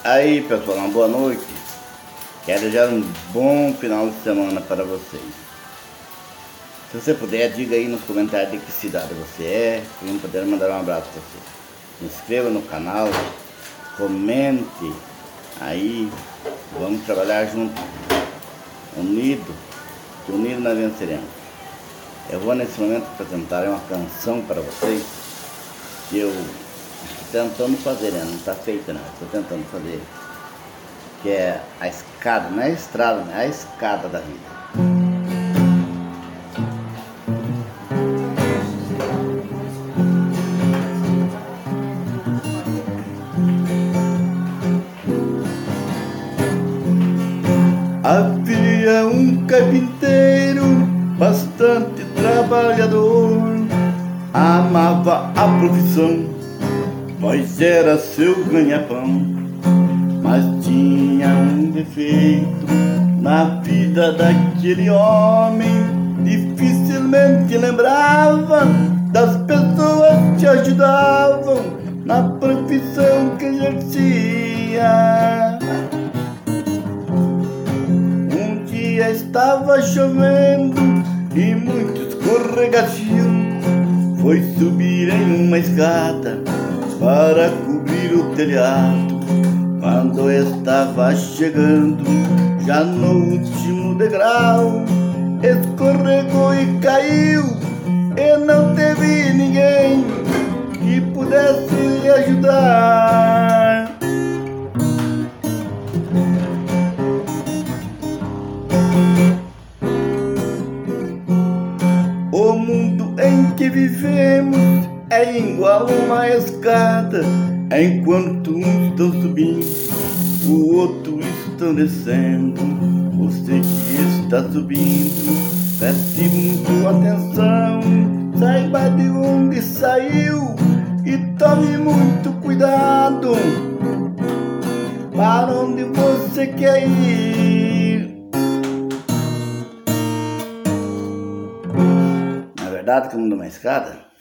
Aí pessoal, uma boa noite. Quero desejar um bom final de semana para vocês. Se você puder, diga aí nos comentários de que cidade você é, para eu poder mandar um abraço para você. Se inscreva no canal, comente aí, vamos trabalhar junto, unido, que unido nós venceremos. Eu vou nesse momento apresentar uma canção para vocês que eu estou tentando fazer, né? Não está feita, não, estou tentando fazer, que é a escada, não é a estrada, é a escada da vida. Havia um carpinteiro bastante trabalhador, amava a profissão, pois era seu ganha-pão. Mas tinha um defeito na vida daquele homem, dificilmente lembrava das pessoas que ajudavam na profissão que exercia. Um dia estava chovendo e muito escorregadio, foi subir em uma escada para cobrir o telhado. Quando estava chegando já no último degrau, escorregou e caiu, e não teve ninguém que pudesse lhe ajudar. O mundo em que vivemos é igual uma escada. Enquanto uns estão subindo, o outro está descendo. Você que está subindo, preste muito atenção, saiba de onde saiu e tome muito cuidado para onde você quer ir. Na verdade, que o mundo é uma escada,